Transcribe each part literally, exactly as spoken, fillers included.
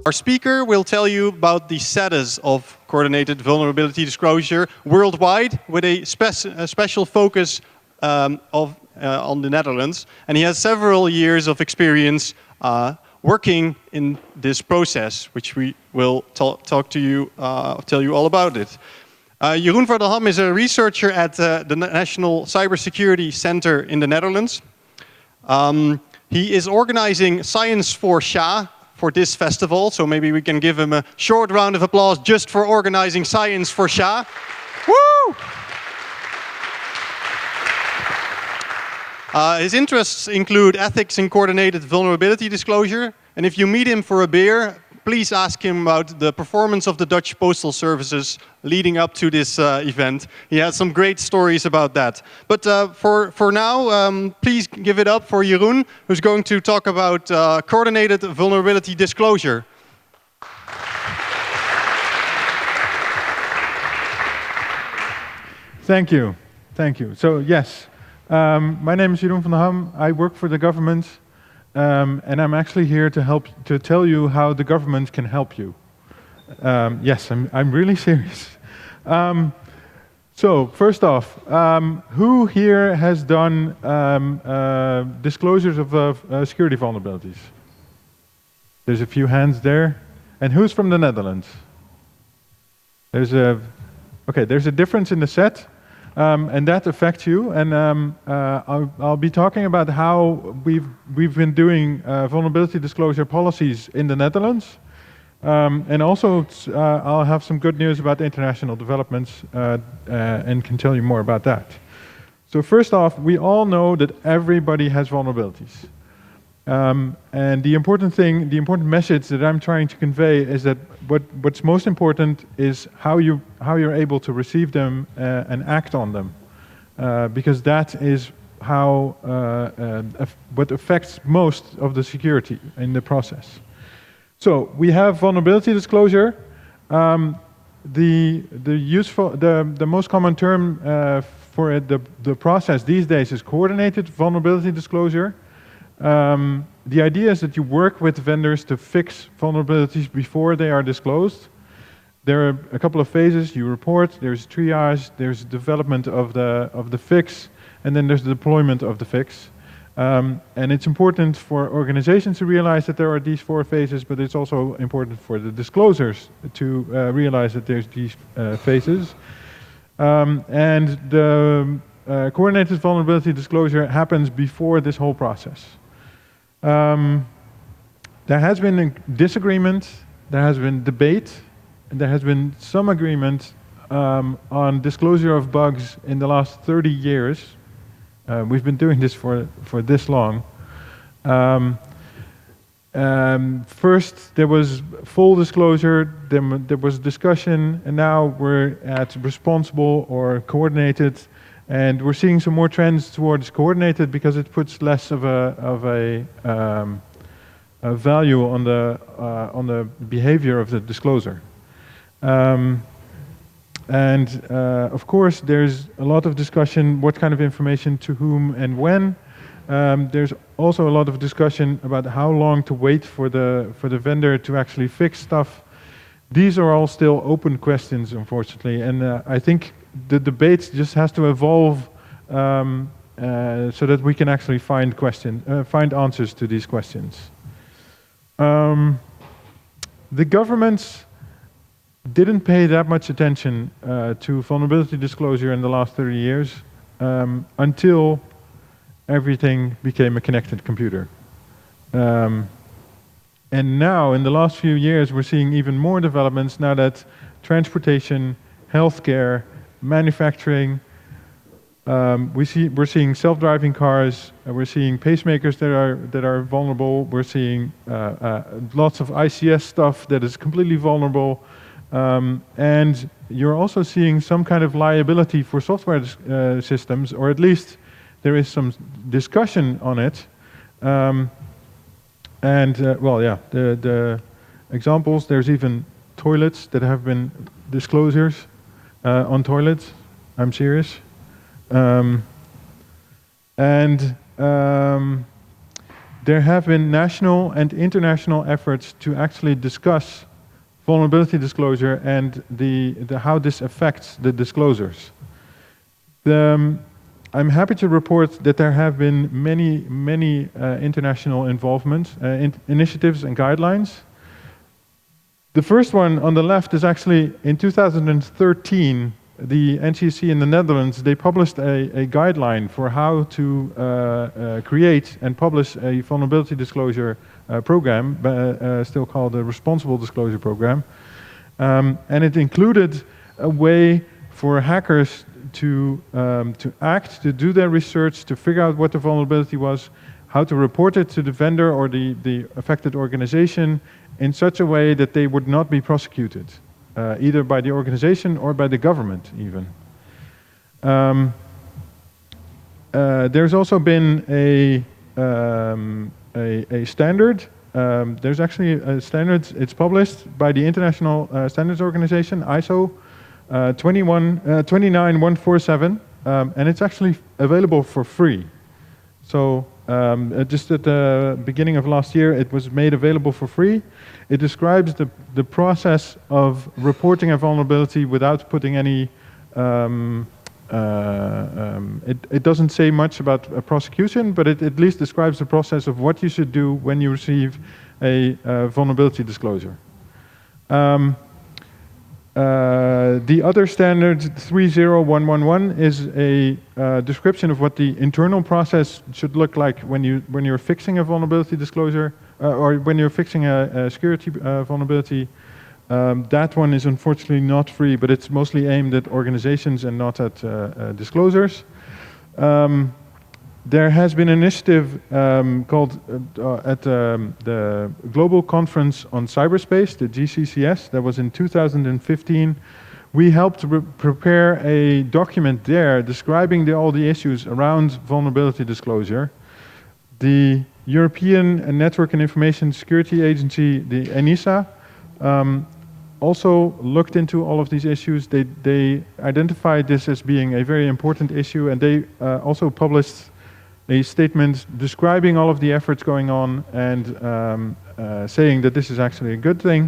Our speaker will tell you about the status of coordinated vulnerability disclosure worldwide with a, spec a special focus um, of, uh, on the Netherlands. And he has several years of experience uh, working in this process, which we will talk to you, uh, tell you all about it. Uh, Jeroen van der Ham is a researcher at uh, the National Cybersecurity Center in the Netherlands. Um, he is organizing Science for S H A for this festival, so maybe we can give him a short round of applause just for organizing Science for S H A. Woo! Uh, his interests include ethics in coordinated vulnerability disclosure, and if you meet him for a beer, please ask him about the performance of the Dutch postal services leading up to this uh, event. He has some great stories about that. But uh, for, for now, um, please give it up for Jeroen, who's going to talk about uh, coordinated vulnerability disclosure. Thank you. Thank you. So, yes, um, my name is Jeroen van der Ham. I work for the government. Um, and I'm actually here to help to tell you how the government can help you. Um, yes, I'm, I'm really serious. Um, so first off, um, who here has done um, uh, disclosures of uh, uh, security vulnerabilities? There's a few hands there. And who's from the Netherlands? There's a, okay, there's a difference in the set. Um, and that affects you, and um, uh, I'll, I'll be talking about how we've, we've been doing uh, vulnerability disclosure policies in the Netherlands. Um, and also, uh, I'll have some good news about international developments uh, uh, and can tell you more about that. So first off, we all know that everybody has vulnerabilities. Um, and the important thing, the important message that I'm trying to convey is that what, what's most important is how, you, how you're able to receive them uh, and act on them. Uh, because that is how, uh, uh, what affects most of the security in the process. So we have vulnerability disclosure. Um, the, the, useful, the, the most common term uh, for it, the, the process these days is coordinated vulnerability disclosure. Um, the idea is that you work with vendors to fix vulnerabilities before they are disclosed. There are a couple of phases. You report, there's triage, there's development of the, of the fix, and then there's the deployment of the fix. Um, and it's important for organizations to realize that there are these four phases, but it's also important for the disclosures to uh, realize that there's these uh, phases. Um, and the uh, coordinated vulnerability disclosure happens before this whole process. Um, there has been a disagreement, there has been debate, and there has been some agreement um, on disclosure of bugs in the last thirty years. Uh, we've been doing this for, for this long. Um, um, first, there was full disclosure, then there was discussion, and now we're at responsible or coordinated. And we're seeing some more trends towards coordinated because it puts less of a of a, um, a value on the uh, on the behavior of the disclosure. Um, and uh, of course, there's a lot of discussion what kind of information to whom and when. Um, there's also a lot of discussion about how long to wait for the for the vendor to actually fix stuff. These are all still open questions, unfortunately, and uh, I think the debate just has to evolve um, uh, so that we can actually find question, uh, find answers to these questions. Um, the governments didn't pay that much attention uh, to vulnerability disclosure in the last thirty years um, until everything became a connected computer. Um, and now, in the last few years, we're seeing even more developments now that transportation, healthcare, manufacturing, um, we see, we're seeing self-driving cars, uh, we're seeing pacemakers that are, that are vulnerable, we're seeing uh, uh, lots of I C S stuff that is completely vulnerable, um, and you're also seeing some kind of liability for software uh, systems, or at least there is some discussion on it. Um, and, uh, well, yeah, the, the examples, there's even toilets that have been disclosures Uh, on toilets. I'm serious. Um, and um, there have been national and international efforts to actually discuss vulnerability disclosure and the, the, how this affects the disclosures. The, um, I'm happy to report that there have been many, many uh, international involvements, uh, in initiatives and guidelines. The first one on the left is actually in two thousand thirteen, the N C C in the Netherlands, they published a, a guideline for how to uh, uh, create and publish a vulnerability disclosure uh, program, uh, uh, still called a responsible disclosure program. Um, and it included a way for hackers to, um, to act, to do their research, to figure out what the vulnerability was, how to report it to the vendor or the, the affected organization in such a way that they would not be prosecuted. Uh, either by the organization or by the government even. Um, uh, there's also been a, um, a, a standard. Um, there's actually a standard, it's published by the International uh, Standards Organization, I S O uh, twenty-nine one forty-seven, um, and it's actually available for free. So um, uh, just at the beginning of last year, it was made available for free. It describes the, the process of reporting a vulnerability without putting any, um, uh, um, it, it doesn't say much about a prosecution, but it at least describes the process of what you should do when you receive a uh, vulnerability disclosure. Um, Uh, the other standard, three zero one one one, is a uh, description of what the internal process should look like when, you, when you're fixing a vulnerability disclosure, uh, or when you're fixing a, a security uh, vulnerability. Um, that one is unfortunately not free, but it's mostly aimed at organizations and not at uh, uh, disclosures. Um, There has been an initiative um, called uh, at um, the Global Conference on Cyberspace, the G C C S, that was in two thousand fifteen. We helped prepare a document there describing the, all the issues around vulnerability disclosure. The European Network and Information Security Agency, the ENISA, um, also looked into all of these issues. They, they identified this as being a very important issue, and they uh, also published a statement describing all of the efforts going on and um, uh, saying that this is actually a good thing.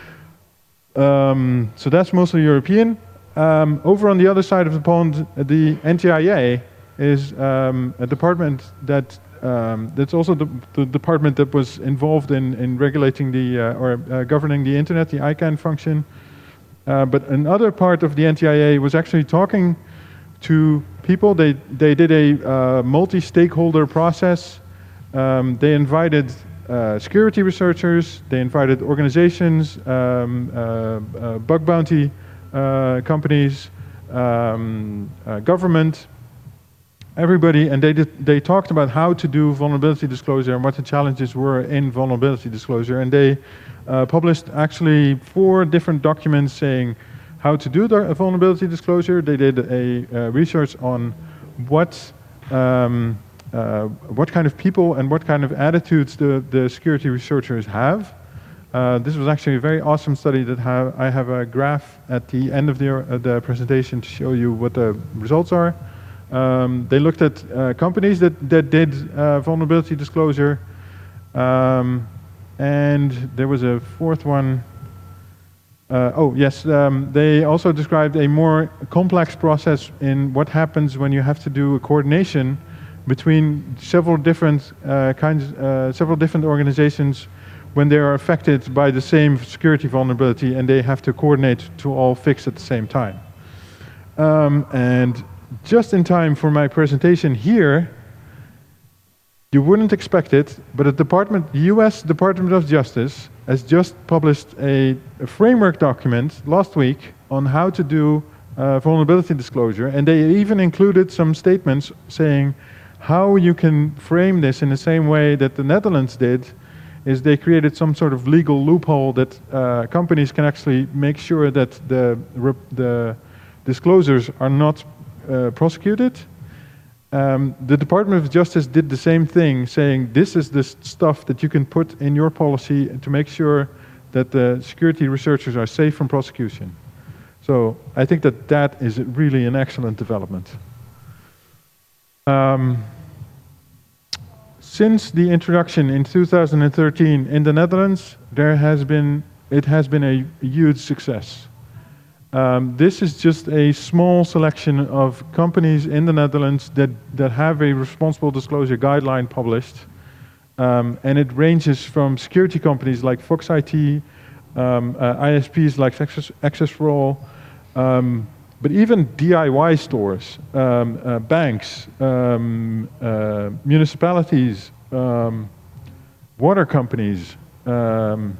Um, so that's mostly European. Um, over on the other side of the pond, the N T I A is um, a department that um, that's also the, the department that was involved in, in regulating the uh, or uh, governing the internet, the I CANN function. Uh, but another part of the N T I A was actually talking to people. They, they did a uh, multi-stakeholder process. Um, they invited uh, security researchers, they invited organizations, um, uh, uh, bug bounty uh, companies, um, uh, government, everybody, and they, did, they talked about how to do vulnerability disclosure and what the challenges were in vulnerability disclosure. And they uh, published actually four different documents saying how to do the vulnerability disclosure. They did a uh, research on what um, uh, what kind of people and what kind of attitudes the, the security researchers have. Uh, this was actually a very awesome study that have, I have a graph at the end of the, uh, the presentation to show you what the results are. Um, they looked at uh, companies that, that did uh, vulnerability disclosure. Um, and there was a fourth one. Uh, oh, yes, um, they also described a more complex process in what happens when you have to do a coordination between several different uh, kinds, uh, several different organizations when they are affected by the same security vulnerability and they have to coordinate to all fix at the same time. Um, and just in time for my presentation here, you wouldn't expect it, but the department, the U S Department of Justice has just published a, a framework document last week on how to do uh, vulnerability disclosure, and they even included some statements saying how you can frame this in the same way that the Netherlands did, is they created some sort of legal loophole that uh, companies can actually make sure that the, the disclosures are not uh, prosecuted. Um, the Department of Justice did the same thing, saying this is the stuff that you can put in your policy to make sure that the security researchers are safe from prosecution. So I think that that is really an excellent development. Um, since the introduction in two thousand thirteen in the Netherlands, there has been, it has been a huge success. Um, this is just a small selection of companies in the Netherlands that, that have a responsible disclosure guideline published. Um, and it ranges from security companies like Fox I T, um, uh, I S Ps like Access, Access for All, um, but even D I Y stores, um, uh, banks, um, uh, municipalities, um, water companies, um,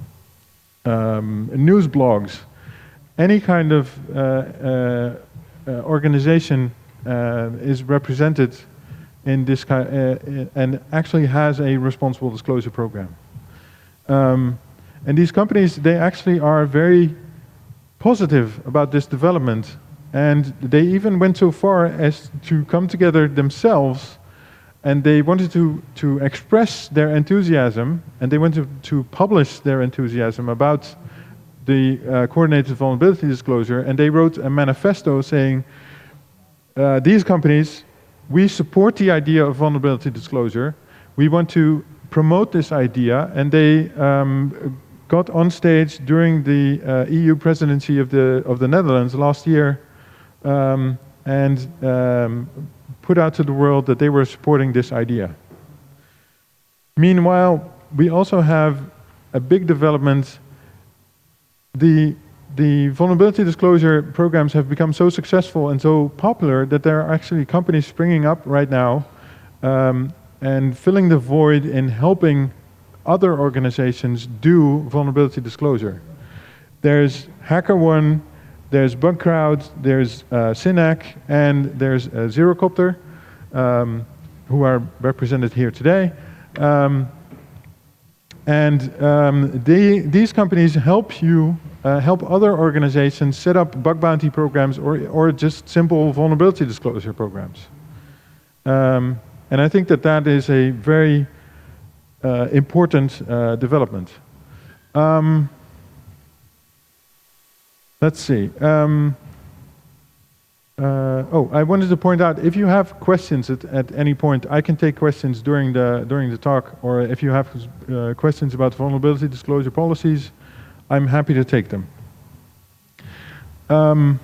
um, news blogs, any kind of uh, uh, uh, organization uh, is represented in this kind, uh, and actually has a responsible disclosure program. Um, and these companies, they actually are very positive about this development, and they even went so far as to come together themselves, and they wanted to, to express their enthusiasm, and they wanted to, to publish their enthusiasm about the uh, coordinated vulnerability disclosure, and they wrote a manifesto saying, uh, these companies, we support the idea of vulnerability disclosure, we want to promote this idea, and they um, got on stage during the uh, E U presidency of the, of the Netherlands last year um, and um, put out to the world that they were supporting this idea. Meanwhile, we also have a big development. The, the vulnerability disclosure programs have become so successful and so popular that there are actually companies springing up right now um, and filling the void in helping other organizations do vulnerability disclosure. There's HackerOne, there's BugCrowd, there's uh, Synack, and there's uh, Zerocopter, um, who are represented here today. Um, and um, they, these companies help you, uh, help other organizations set up bug bounty programs or, or just simple vulnerability disclosure programs. Um, and I think that that is a very Uh, important uh, development. Um, let's see. Um, uh, oh, I wanted to point out, if you have questions at, at any point, I can take questions during the during the talk, or if you have uh, questions about vulnerability disclosure policies, I'm happy to take them. Um,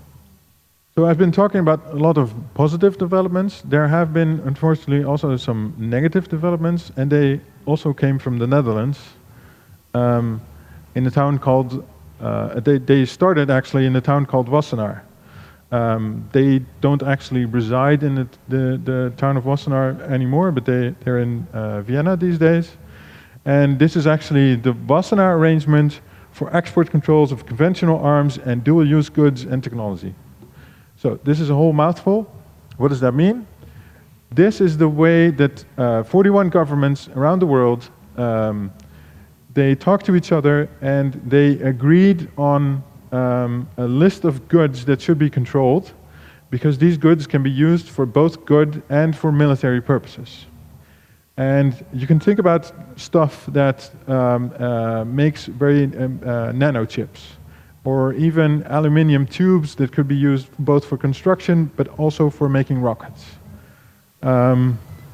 So I've been talking about a lot of positive developments. There have been, unfortunately, also some negative developments, and they also came from the Netherlands, um, in a town called, uh, they, they started actually in a town called Wassenaar. Um, they don't actually reside in the, the, the town of Wassenaar anymore, but they, they're in uh, Vienna these days. And this is actually the Wassenaar arrangement for export controls of conventional arms and dual-use goods and technology. So this is a whole mouthful. What does that mean? This is the way that uh, forty-one governments around the world, um, they talk to each other and they agreed on um, a list of goods that should be controlled, because these goods can be used for both good and for military purposes. And you can think about stuff that um, uh, makes very um, uh, nano chips, or even aluminium tubes that could be used both for construction but also for making rockets. Um,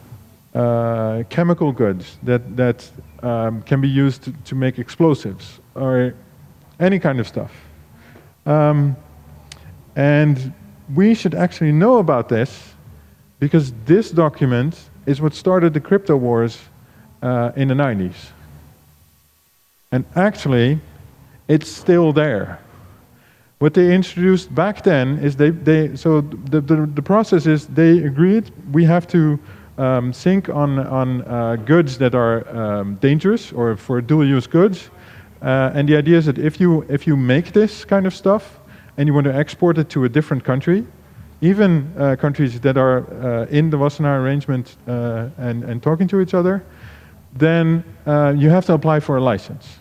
uh, chemical goods that, that um, can be used to, to make explosives, or any kind of stuff. Um, and we should actually know about this, because this document is what started the crypto wars uh, in the nineties. And actually, it's still there. What they introduced back then is they, they so the, the, the process is they agreed we have to um, think on, on uh, goods that are um, dangerous or for dual-use goods. Uh, and the idea is that if you, if you make this kind of stuff and you want to export it to a different country, even uh, countries that are uh, in the Wassenaar arrangement uh, and, and talking to each other, then uh, you have to apply for a license.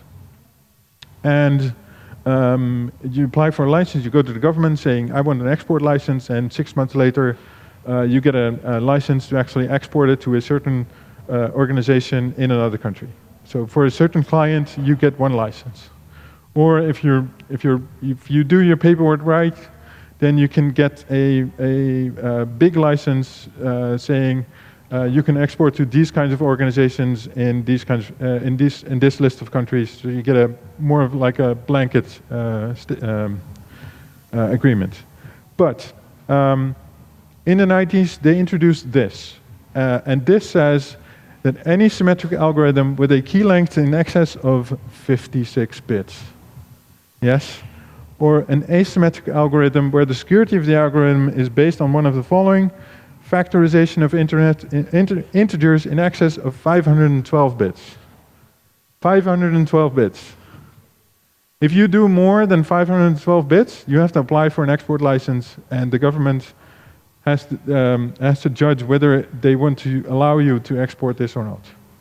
And um, you apply for a license, you go to the government saying, I want an export license, and six months later, uh, you get a, a license to actually export it to a certain uh, organization in another country. So for a certain client, you get one license. Or if, you're, if, you're, if you do your paperwork right, then you can get a, a, a big license uh, saying, uh, you can export to these kinds of organizations in these kinds, of, uh, in this in this list of countries. So you get a more of like a blanket uh, um, uh, agreement. But um, in the nineties, they introduced this, uh, and this says that any symmetric algorithm with a key length in excess of fifty-six bits, yes, or an asymmetric algorithm where the security of the algorithm is based on one of the following: factorization of internet inter integers in excess of five hundred twelve bits. five hundred twelve bits. If you do more than five hundred twelve bits, you have to apply for an export license, and the government has to, um, has to judge whether they want to allow you to export this or not.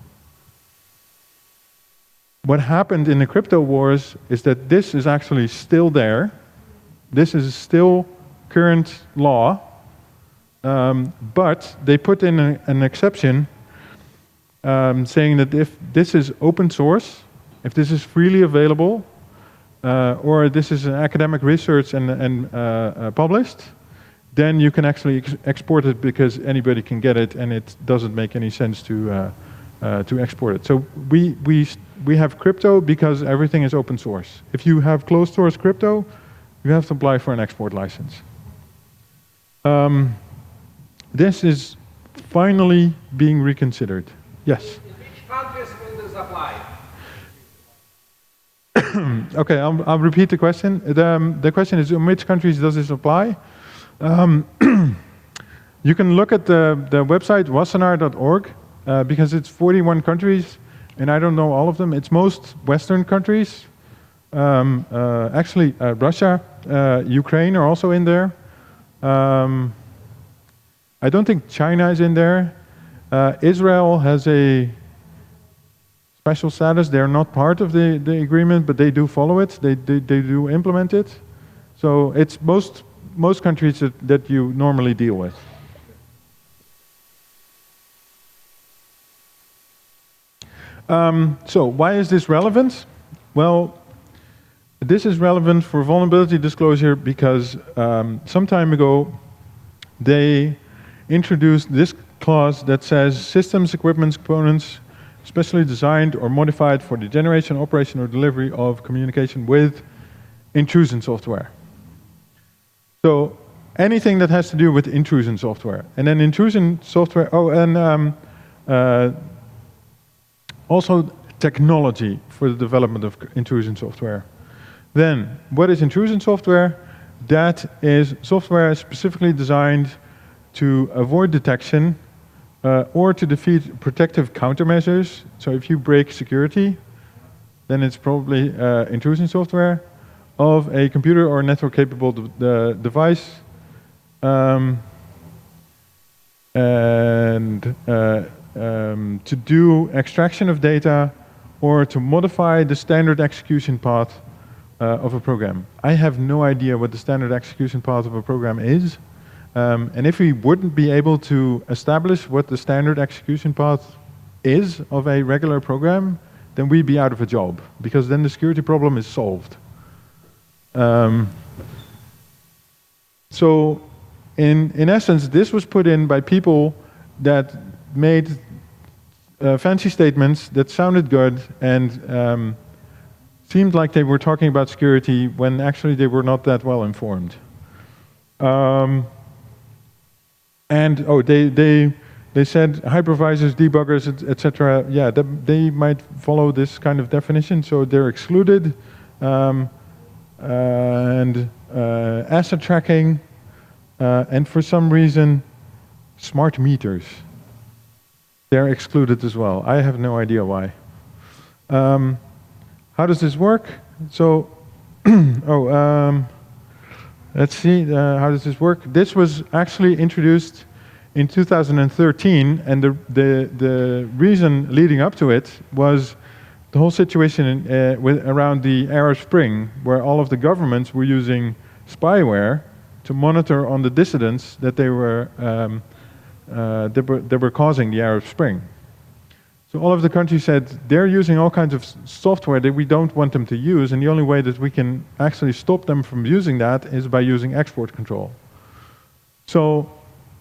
What happened in the crypto wars is that this is actually still there. This is still current law. Um, but they put in a, an exception um, saying that if this is open source, if this is freely available, uh, or this is an academic research and, and uh, uh, published, then you can actually ex export it because anybody can get it, and it doesn't make any sense to uh, uh, to export it. So we we we have crypto because everything is open source. If you have closed source crypto, you have to apply for an export license. Um, This is finally being reconsidered. Yes? In which countries will this apply? Okay, I'll, I'll repeat the question. The, um, the question is, in which countries does this apply? Um, you can look at the, the website wassenaar dot org uh, because it's forty-one countries, and I don't know all of them. It's most Western countries. Um, uh, actually, uh, Russia, uh, Ukraine are also in there. Um, I don't think China is in there. Uh, Israel has a special status. They're not part of the, the agreement, but they do follow it. They, they, they do implement it. So it's most, most countries that, that you normally deal with. Um, so why is this relevant? Well, this is relevant for vulnerability disclosure because um, some time ago they introduced this clause that says systems, equipment, components specially designed or modified for the generation, operation, or delivery of communication with intrusion software. So anything that has to do with intrusion software. And then intrusion software, oh, and um, uh, also technology for the development of intrusion software. Then, what is intrusion software? That is software specifically designed to avoid detection uh, or to defeat protective countermeasures. So if you break security, then it's probably uh, intrusion software of a computer or network capable de de device. Um, and uh, um, to do extraction of data or to modify the standard execution path uh, of a program. I have no idea what the standard execution path of a program is. Um, and if we wouldn't be able to establish what the standard execution path is of a regular program, then we'd be out of a job, because then the security problem is solved. Um, so, in, in essence, this was put in by people that made uh, fancy statements that sounded good and um, seemed like they were talking about security when actually they were not that well informed. Um, And oh, they they they said hypervisors, debuggers, et cetera. Yeah, they, they might follow this kind of definition, so they're excluded. Um, uh, and uh, asset tracking, uh, and for some reason, smart meters. They're excluded as well. I have no idea why. Um, how does this work? So, oh. Um, Let's see, uh, how does this work? This was actually introduced in two thousand thirteen, and the, the, the reason leading up to it was the whole situation in, uh, with, around the Arab Spring, where all of the governments were using spyware to monitor on the dissidents that they were, um, uh, that were, that were causing the Arab Spring. So all of the countries said they're using all kinds of software that we don't want them to use, and the only way that we can actually stop them from using that is by using export control. So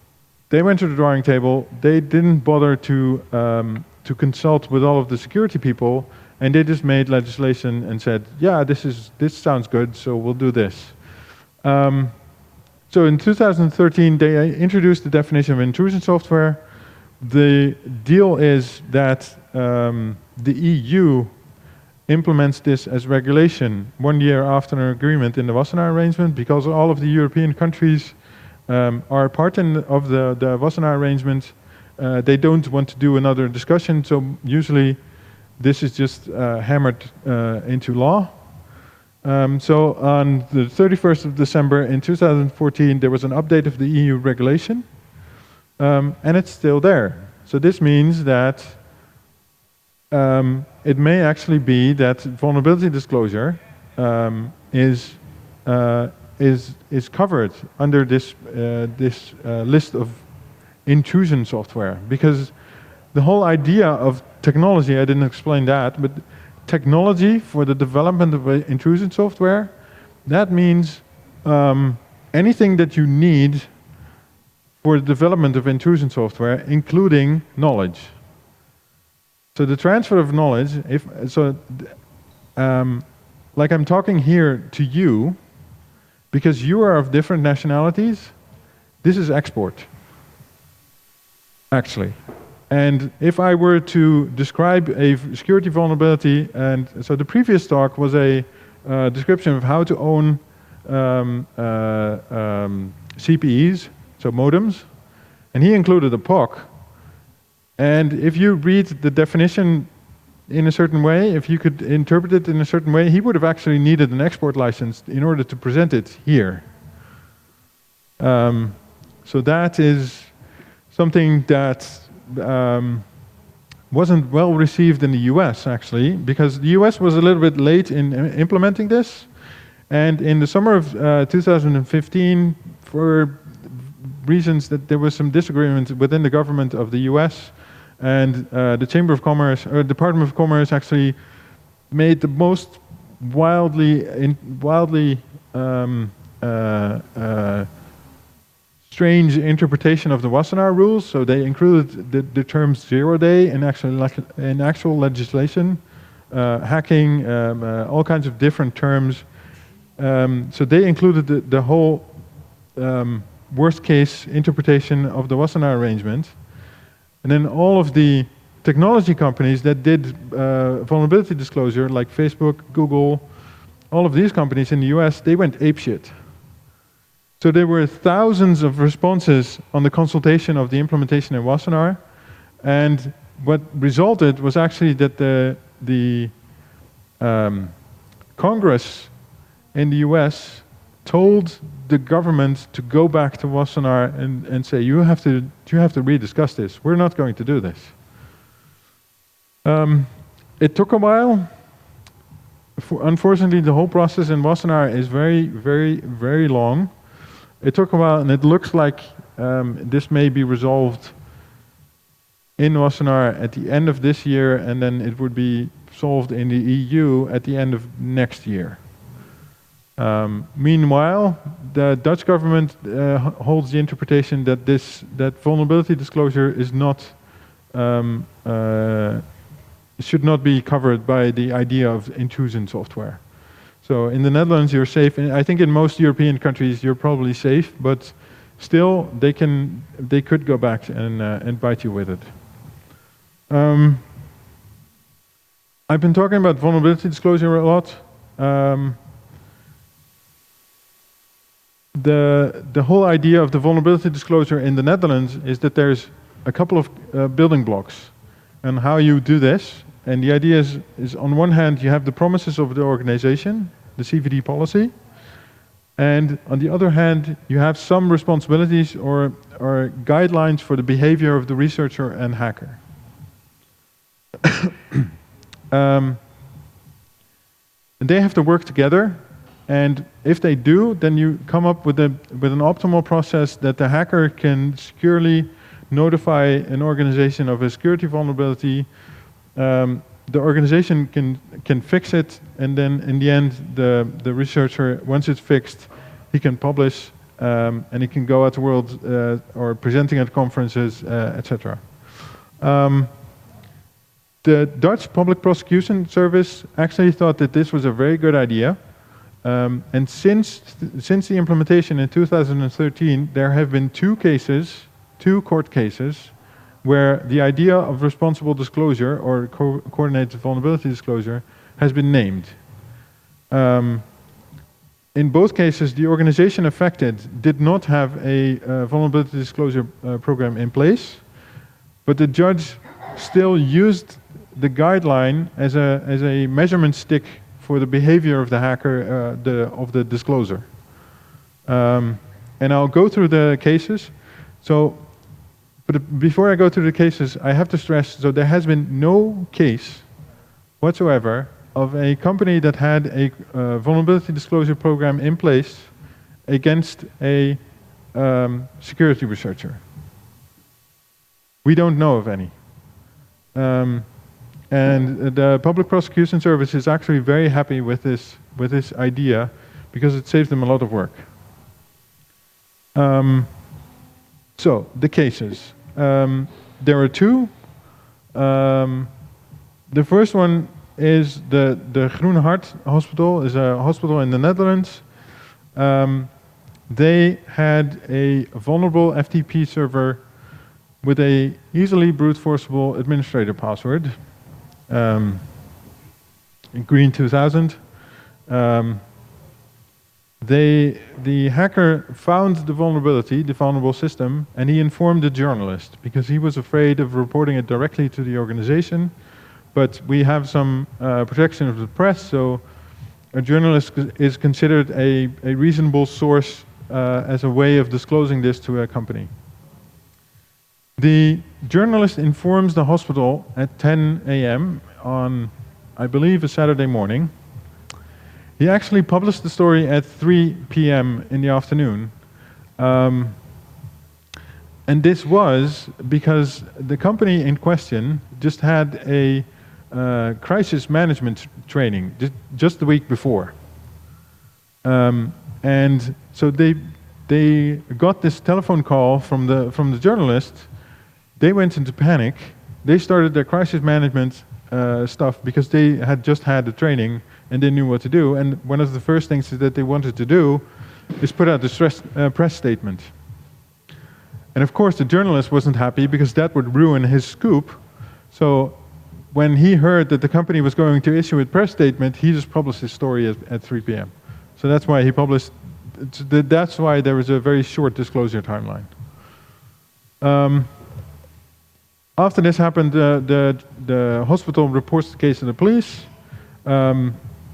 they went to the drawing table. They didn't bother to um, to consult with all of the security people, and they just made legislation and said, "Yeah, this is this sounds good, so we'll do this." Um, so in two thousand thirteen, they introduced the definition of intrusion software. The deal is that um, the E U implements this as regulation one year after an agreement in the Wassenaar Arrangement, because all of the European countries um, are part in of the, the Wassenaar Arrangement. Uh, they don't want to do another discussion, so usually this is just uh, hammered uh, into law. Um, so on the thirty-first of December in two thousand fourteen, there was an update of the E U regulation, um, and it's still there. So this means that Um, it may actually be that vulnerability disclosure um, is uh, is is covered under this uh, this uh, list of intrusion software, because the whole idea of technology, I didn't explain that, but technology for the development of uh, intrusion software, that means um, anything that you need for the development of intrusion software, including knowledge. So the transfer of knowledge, if so, um, like I'm talking here to you, because you are of different nationalities, this is export, actually. And if I were to describe a security vulnerability, and so the previous talk was a uh, description of how to own um, uh, um, C P Es, so modems, and he included a P O C. And if you read the definition in a certain way, if you could interpret it in a certain way, he would have actually needed an export license in order to present it here. Um, so that is something that um, wasn't well received in the U S, actually, because the U S was a little bit late in implementing this. And in the summer of uh, two thousand fifteen, for reasons that there was some disagreement within the government of the U S, and uh, the Chamber of Commerce, or Department of Commerce, actually made the most wildly, in, wildly um, uh, uh, strange interpretation of the Wassenaar rules. So they included the, the term zero day in actual, like, in actual legislation, uh, hacking, um, uh, all kinds of different terms. Um, so they included the, the whole um, worst case interpretation of the Wassenaar Arrangement. And then all of the technology companies that did uh, vulnerability disclosure, like Facebook, Google, all of these companies in the U S, they went apeshit. So there were thousands of responses on the consultation of the implementation in Wassenaar. And what resulted was actually that the, the um, Congress in the U S told the government to go back to Wassenaar and, and say, you have to you have to rediscuss this. We're not going to do this. Um, it took a while. For, unfortunately, the whole process in Wassenaar is very, very, very long. It took a while, and it looks like um, this may be resolved in Wassenaar at the end of this year, and then it would be solved in the E U at the end of next year. Um, meanwhile, the Dutch government uh, holds the interpretation that this that vulnerability disclosure is not um, uh, should not be covered by the idea of intrusion software. So in the Netherlands, you're safe. And I think in most European countries, you're probably safe, but still, they can they could go back and uh, and bite you with it. Um, I've been talking about vulnerability disclosure a lot. Um, The, the whole idea of the vulnerability disclosure in the Netherlands is that there's a couple of uh, building blocks and how you do this. And the idea is, is on one hand, you have the promises of the organization, the C V D policy. And on the other hand, you have some responsibilities or, or guidelines for the behavior of the researcher and hacker. um, and they have to work together. And if they do, then you come up with, a, with an optimal process that the hacker can securely notify an organization of a security vulnerability. Um, the organization can, can fix it, and then in the end, the, the researcher, once it's fixed, he can publish um, and he can go out to world uh, or presenting at conferences, uh, et cetera. Um, the Dutch Public Prosecution Service actually thought that this was a very good idea. Um, and since, since the implementation in two thousand thirteen, there have been two cases, two court cases, where the idea of responsible disclosure or co coordinated vulnerability disclosure has been named. Um, in both cases, the organization affected did not have a uh, vulnerability disclosure uh, program in place, but the judge still used the guideline as a, as a measurement stick for the behavior of the hacker, uh, the, of the disclosure. Um, and I'll go through the cases. So, but before I go through the cases, I have to stress, so there has been no case whatsoever of a company that had a uh, vulnerability disclosure program in place against a um, security researcher. We don't know of any. Um, and the Public Prosecution Service is actually very happy with this, with this idea because it saves them a lot of work. Um, so, the cases. Um, there are two. Um, the first one is the, the Groene Hart Hospital, is a hospital in the Netherlands. Um, they had a vulnerable F T P server with a easily brute forceable administrator password, um, in Green two thousand. Um, they, the hacker found the vulnerability, the vulnerable system, and he informed the journalist because he was afraid of reporting it directly to the organization. But we have some uh, protection of the press, so a journalist is considered a, a reasonable source uh, as a way of disclosing this to a company. The journalist informs the hospital at ten A M on, I believe, a Saturday morning. He actually published the story at three P M in the afternoon. Um, and this was because the company in question just had a uh, crisis management training just, just the week before. Um, and so they, they got this telephone call from the, from the journalist. They went into panic. They started their crisis management uh, stuff because they had just had the training and they knew what to do. And one of the first things that they wanted to do is put out a stress, uh, press statement. And of course the journalist wasn't happy because that would ruin his scoop. So when he heard that the company was going to issue a press statement, he just published his story at, at three P M So that's why he published, that's why there was a very short disclosure timeline. Um, After this happened, uh, the, the hospital reports the case to the police. Um,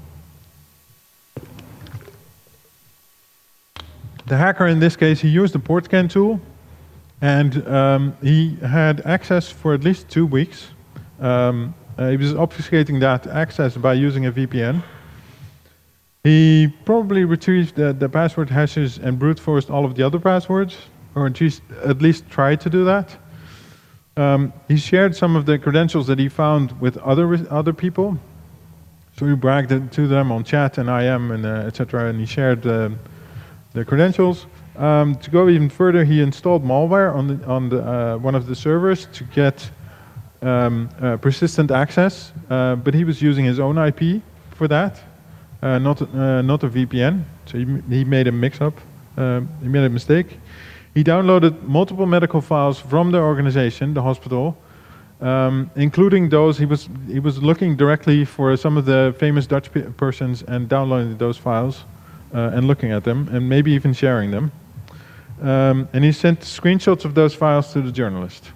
the hacker in this case, he used the port scan tool, and um, he had access for at least two weeks. Um, uh, he was obfuscating that access by using a V P N. He probably retrieved the, the password hashes and brute forced all of the other passwords, or at least, at least tried to do that. Um, he shared some of the credentials that he found with other other people. So he bragged to them on chat and I M and uh, et cetera. And he shared uh, the credentials. Um, to go even further, he installed malware on the, on the, uh, one of the servers to get um, uh, persistent access. Uh, but he was using his own I P for that, uh, not uh, not a V P N. So he he made a mix-up. Uh, he made a mistake. He downloaded multiple medical files from the organization, the hospital, um, including those he was he was looking directly for some of the famous Dutch persons and downloading those files uh, and looking at them and maybe even sharing them. Um, and he sent screenshots of those files to the journalist.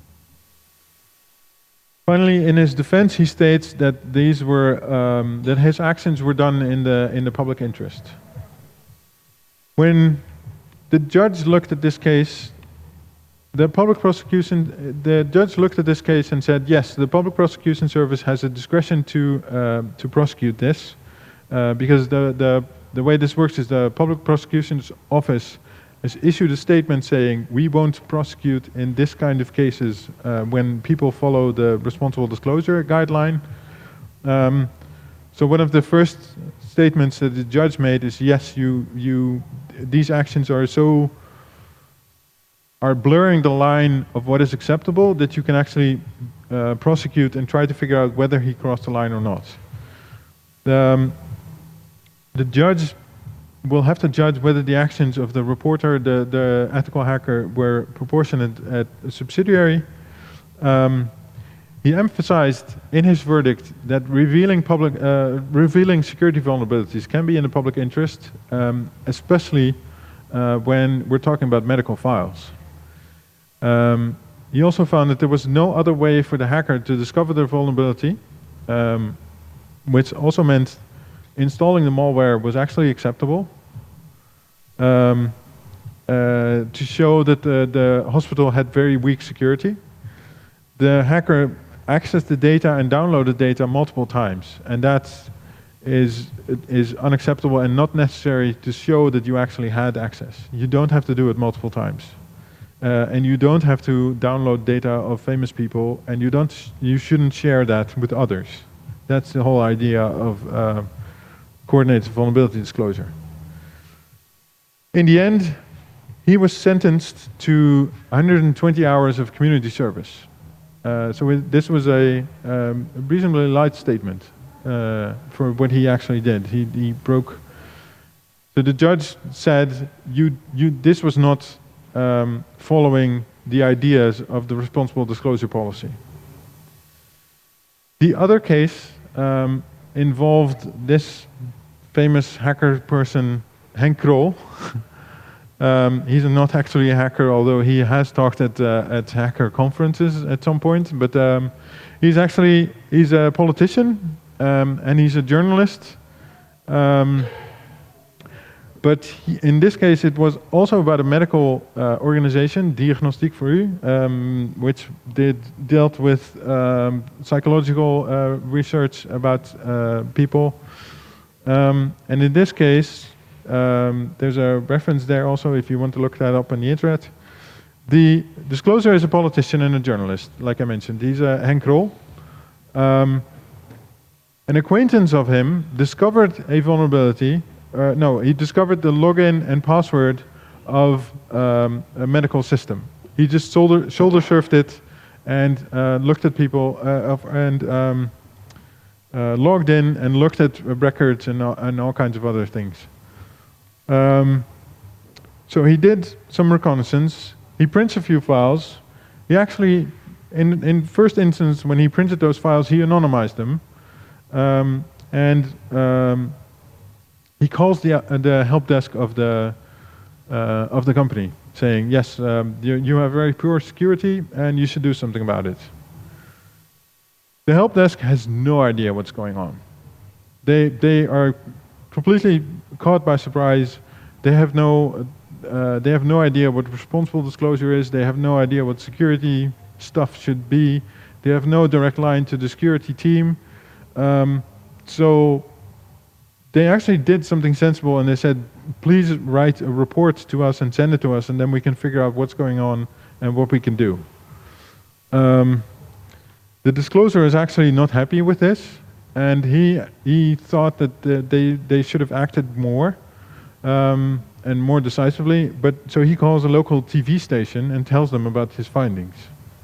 Finally, in his defense, he states that these were um, that his actions were done in the in the public interest. When the judge looked at this case, the public prosecution, the judge looked at this case and said, yes, the Public Prosecution Service has a discretion to uh, to prosecute this, uh, because the, the, the way this works is the Public Prosecution's Office has issued a statement saying, we won't prosecute in this kind of cases uh, when people follow the responsible disclosure guideline. Um, so one of the first statements that the judge made is, yes, you, you these actions are so are blurring the line of what is acceptable that you can actually uh, prosecute and try to figure out whether he crossed the line or not. The, um, the judge will have to judge whether the actions of the reporter, the, the ethical hacker, were proportionate at a subsidiary. Um, he emphasized in his verdict that revealing, public, uh, revealing security vulnerabilities can be in the public interest, um, especially uh, when we're talking about medical files. Um, he also found that there was no other way for the hacker to discover the vulnerability, um, which also meant installing the malware was actually acceptable, um, uh, to show that the, the hospital had very weak security. The hacker accessed the data and downloaded data multiple times, and that is, is unacceptable and not necessary to show that you actually had access. You don't have to do it multiple times. Uh, and you don't have to download data of famous people, and you, don't sh you shouldn't share that with others. That's the whole idea of uh, coordinated vulnerability disclosure. In the end, he was sentenced to one hundred twenty hours of community service. Uh, so it, this was a um, reasonably light statement uh, for what he actually did. He, he broke. So the judge said, "You, you, this was not um, following the ideas of the responsible disclosure policy." The other case um, involved this famous hacker person, Henk Krol. Um, he's not actually a hacker, although he has talked at, uh, at hacker conferences at some point. But um, he's actually he's a politician um, and he's a journalist. Um, but he, in this case, it was also about a medical uh, organization, Diagnostiek voor U, um, which did dealt with um, psychological uh, research about uh, people. Um, and in this case, Um, there's a reference there also if you want to look that up on the internet. The disclosure is a politician and a journalist, like I mentioned. He's uh, Henk Krol. Um, an acquaintance of him discovered a vulnerability. Uh, no, he discovered the login and password of um, a medical system. He just shoulder, shoulder surfed it and uh, looked at people uh, of, and um, uh, logged in and looked at records and, uh, and all kinds of other things. Um, so he did some reconnaissance. He prints a few files. He actually, in in first instance, when he printed those files, he anonymized them, um, and um, he calls the uh, the help desk of the uh, of the company, saying, "Yes, um, you you have very poor security, and you should do something about it." The help desk has no idea what's going on. They they are completely caught by surprise. They have no, uh, they have no idea what responsible disclosure is. They have no idea what security stuff should be. They have no direct line to the security team. Um, so they actually did something sensible, and they said, "Please write a report to us and send it to us, and then we can figure out what's going on and what we can do." Um, the disclosure is actually not happy with this. And he he thought that uh, they they should have acted more um, and more decisively. But so he calls a local T V station and tells them about his findings.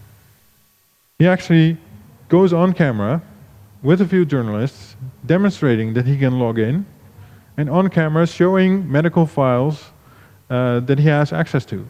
He actually goes on camera with a few journalists, demonstrating that he can log in, and on camera showing medical files uh, that he has access to.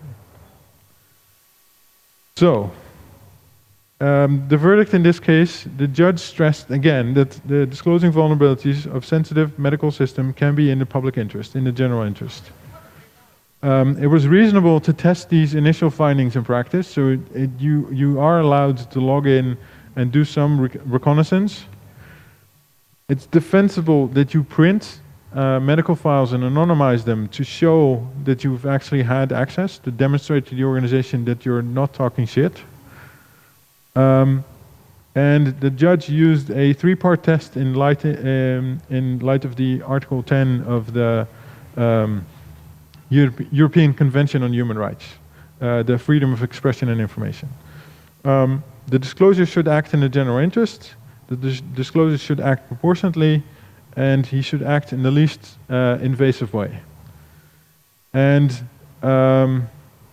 So. Um, the verdict in this case, the judge stressed again that the disclosing vulnerabilities of sensitive medical system can be in the public interest, in the general interest. Um, it was reasonable to test these initial findings in practice, so it, it, you, you are allowed to log in and do some rec reconnaissance. It's defensible that you print uh, medical files and anonymize them to show that you've actually had access, to demonstrate to the organization that you're not talking shit. Um, and the judge used a three-part test in light, um, in light of the Article ten of the um, Europe European Convention on Human Rights, uh, the freedom of expression and information. Um, the disclosure should act in the general interest, the dis disclosure should act proportionately, and he should act in the least uh, invasive way. And um,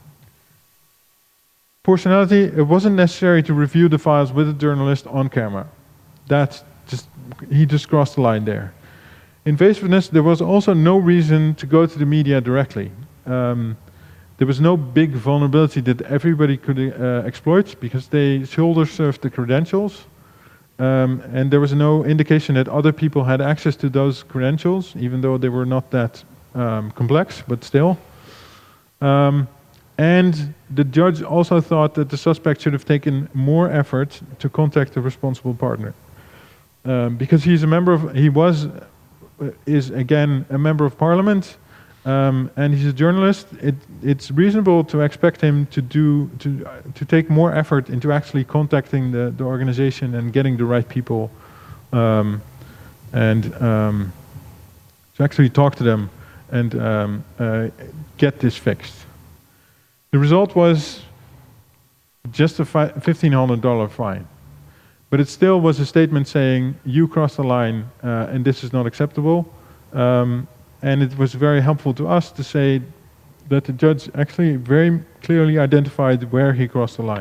proportionality, it wasn't necessary to review the files with the journalist on camera. That's just, he just crossed the line there. Invasiveness, there was also no reason to go to the media directly. Um, there was no big vulnerability that everybody could uh, exploit because they shoulder surfed the credentials. Um, and there was no indication that other people had access to those credentials, even though they were not that um, complex, but still. Um, and the judge also thought that the suspect should have taken more effort to contact the responsible partner. Um, because he's a member of, he was, uh, is again a member of parliament, um, and he's a journalist. It, it's reasonable to expect him to do, to, uh, to take more effort into actually contacting the, the organization and getting the right people, um, and um, to actually talk to them and um, uh, get this fixed. The result was just a fifteen hundred dollar fine. But it still was a statement saying, you crossed the line uh, and this is not acceptable. Um, and it was very helpful to us to say that the judge actually very clearly identified where he crossed the line.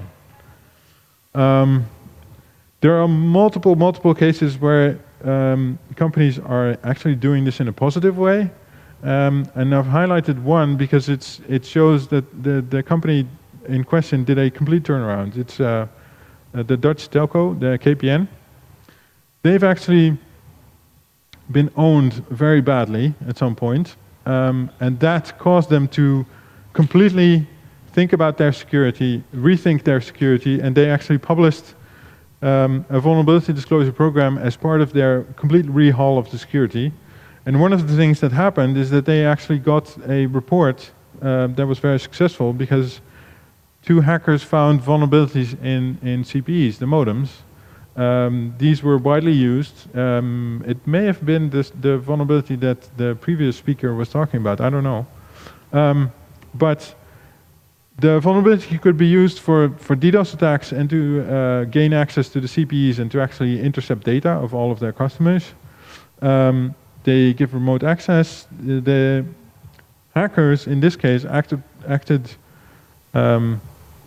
Um, there are multiple, multiple cases where um, companies are actually doing this in a positive way. Um, and I've highlighted one because it's, it shows that the, the company in question did a complete turnaround. It's uh, Uh, the Dutch telco, the K P N, they've actually been owned very badly at some point, um, and that caused them to completely think about their security, rethink their security, and they actually published um, a vulnerability disclosure program as part of their complete rehaul of the security. And one of the things that happened is that they actually got a report uh, that was very successful because two hackers found vulnerabilities in, in C P Es, the modems. Um, these were widely used. Um, it may have been this, the vulnerability that the previous speaker was talking about, I don't know. Um, but the vulnerability could be used for, for DDoS attacks and to uh, gain access to the C P Es and to actually intercept data of all of their customers. Um, they give remote access. The, the hackers, in this case, acted, acted um,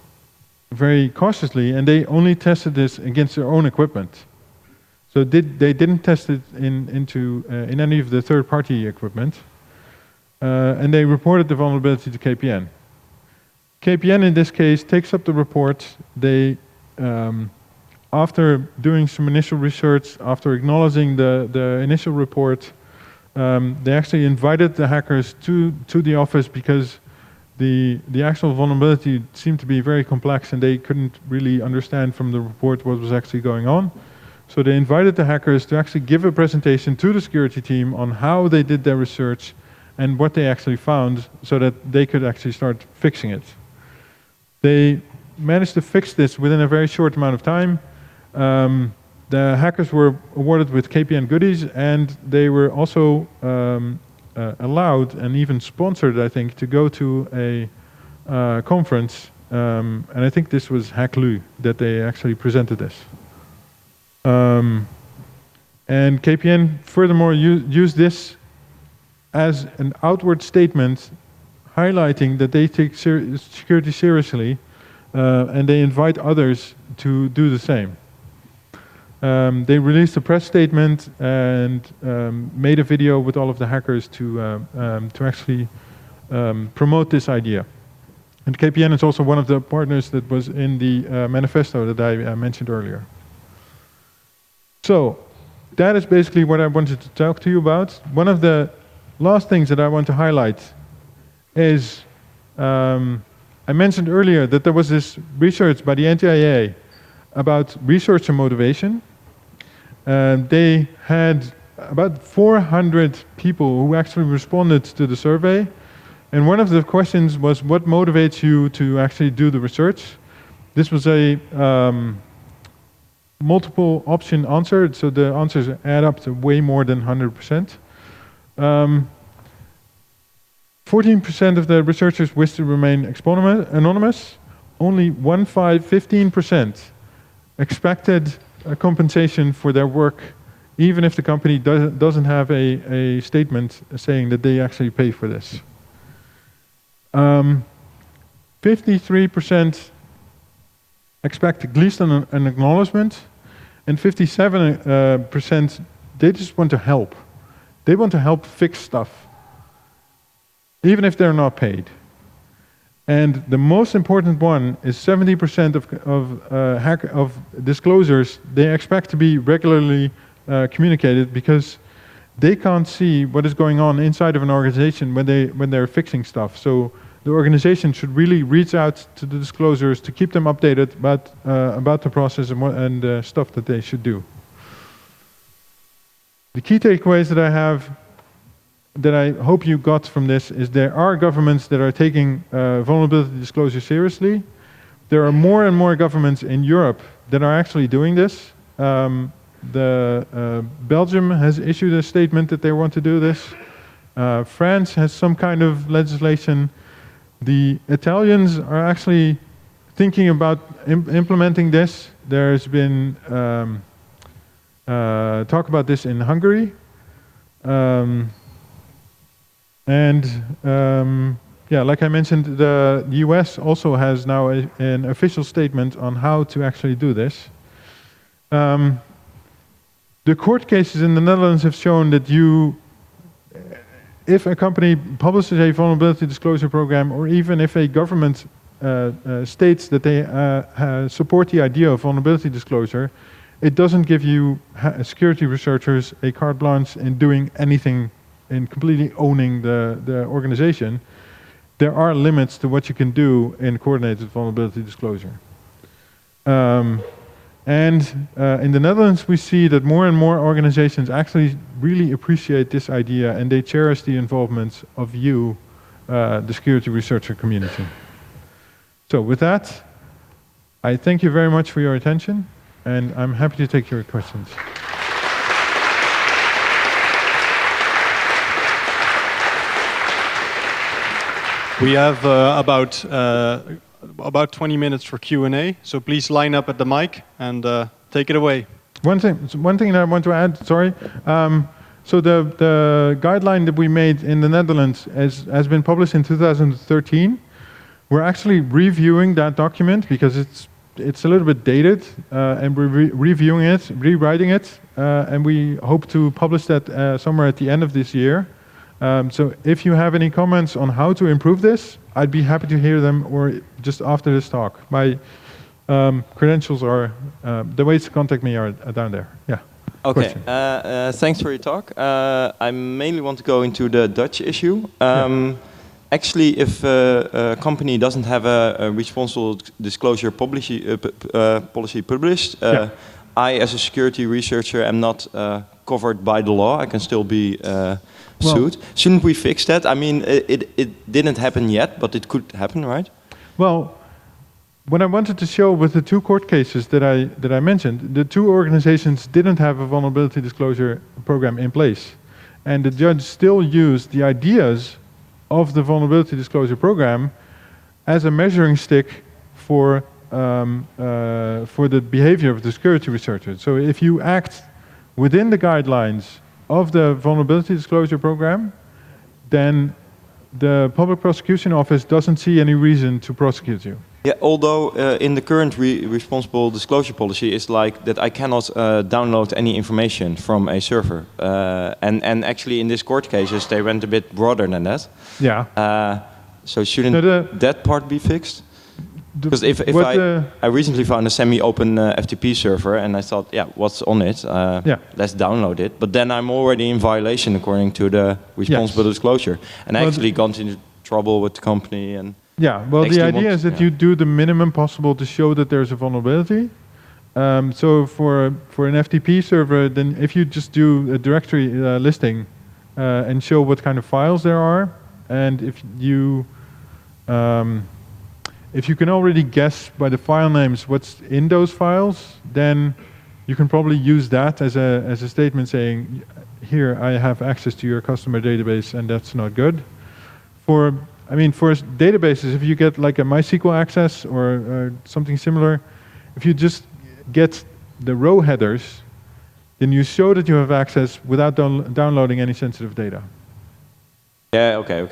very cautiously, and they only tested this against their own equipment. So did, they didn't test it in, into, uh, in any of the third-party equipment, uh, and they reported the vulnerability to K P N. K P N in this case takes up the report. They, um, after doing some initial research, after acknowledging the, the initial report, um, they actually invited the hackers to, to the office because The, the actual vulnerability seemed to be very complex and they couldn't really understand from the report what was actually going on. So they invited the hackers to actually give a presentation to the security team on how they did their research and what they actually found so that they could actually start fixing it. They managed to fix this within a very short amount of time. Um, the hackers were awarded with K P N goodies and they were also um, Uh, allowed and even sponsored, I think, to go to a uh, conference, um, and I think this was HackLu that they actually presented this. Um, and K P N furthermore used this as an outward statement highlighting that they take ser security seriously uh, and they invite others to do the same. Um, they released a press statement and um, made a video with all of the hackers to, uh, um, to actually um, promote this idea. And K P N is also one of the partners that was in the uh, manifesto that I uh, mentioned earlier. So that is basically what I wanted to talk to you about. One of the last things that I want to highlight is, um, I mentioned earlier that there was this research by the N T I A about researcher motivation. Uh, they had about four hundred people who actually responded to the survey. And one of the questions was, what motivates you to actually do the research? This was a um, multiple option answer, so the answers add up to way more than one hundred percent. Um, fourteen percent of the researchers wish to remain anonymous. Only one, five, fifteen percent expected a compensation for their work, even if the company does, doesn't have a, a statement saying that they actually pay for this. Um, fifty-three percent expect at least an, an acknowledgement, and fifty-seven percent they just want to help. They want to help fix stuff, even if they're not paid. And the most important one is seventy percent of, of, uh, hack, of disclosures they expect to be regularly uh, communicated, because they can't see what is going on inside of an organization when, they, when they're fixing stuff. So the organization should really reach out to the disclosures to keep them updated about, uh, about the process and, what, and uh, stuff that they should do. The key takeaways that I have, that I hope you got from this, is there are governments that are taking uh, vulnerability disclosure seriously. There are more and more governments in Europe that are actually doing this. Um, the uh, Belgium has issued a statement that they want to do this. Uh, France has some kind of legislation. The Italians are actually thinking about im implementing this. There's been um, uh, talk about this in Hungary. Um, And um, yeah, like I mentioned, the U S also has now a, an official statement on how to actually do this. Um, the court cases in the Netherlands have shown that you, if a company publishes a vulnerability disclosure program, or even if a government uh, uh, states that they uh, uh, support the idea of vulnerability disclosure, it doesn't give you security researchers a carte blanche in doing anything, in completely owning the, the organization. There are limits to what you can do in coordinated vulnerability disclosure. Um, and uh, in the Netherlands, we see that more and more organizations actually really appreciate this idea, and they cherish the involvement of you, uh, the security researcher community. So with that, I thank you very much for your attention, and I'm happy to take your questions. We have uh, about uh, about twenty minutes for Q and A, so please line up at the mic and uh, take it away. One thing, one thing that I want to add, sorry. Um, so the, the guideline that we made in the Netherlands has, has been published in two thousand thirteen. We're actually reviewing that document because it's, it's a little bit dated, uh, and we're re reviewing it, rewriting it, uh, and we hope to publish that uh, somewhere at the end of this year. Um, so if you have any comments on how to improve this, I'd be happy to hear them, or just after this talk. My um, credentials are, uh, the ways to contact me are, are down there. Yeah. Okay, uh, uh, thanks for your talk. Uh, I mainly want to go into the Dutch issue. Um, yeah. Actually, if uh, a company doesn't have a, a responsible disclosure policy, uh, uh, policy published, uh, yeah. I, as a security researcher, am not uh, covered by the law. I can still be uh, well, sued. Shouldn't we fix that? I mean, it, it, it didn't happen yet, but it could happen, right? Well, what I wanted to show with the two court cases that I, that I mentioned, the two organizations didn't have a vulnerability disclosure program in place. And the judge still used the ideas of the vulnerability disclosure program as a measuring stick for, um, uh, for the behavior of the security researcher. So if you act within the guidelines of the vulnerability disclosure program, then the public prosecution office doesn't see any reason to prosecute you. Yeah, although uh, in the current re responsible disclosure policy, it's like that I cannot uh, download any information from a server. Uh, and, and actually in these court cases, they went a bit broader than that. Yeah. Uh, so shouldn't no, the, that part be fixed? Because if, if I, the, I recently found a semi-open uh, F T P server and I thought, yeah, what's on it? Uh, yeah. Let's download it. But then I'm already in violation according to the responsible yes. disclosure. And I well, actually got into trouble with the company. And yeah, well, the idea is that yeah. you do the minimum possible to show that there's a vulnerability. Um, so for, for an F T P server, then if you just do a directory uh, listing uh, and show what kind of files there are, and if you um, if you can already guess by the file names what's in those files, then you can probably use that as a, as a statement saying, here, I have access to your customer database, and that's not good. For, I mean, for databases, if you get like a MySQL access or, or something similar, if you just get the row headers, then you show that you have access without down downloading any sensitive data. Yeah, okay, okay.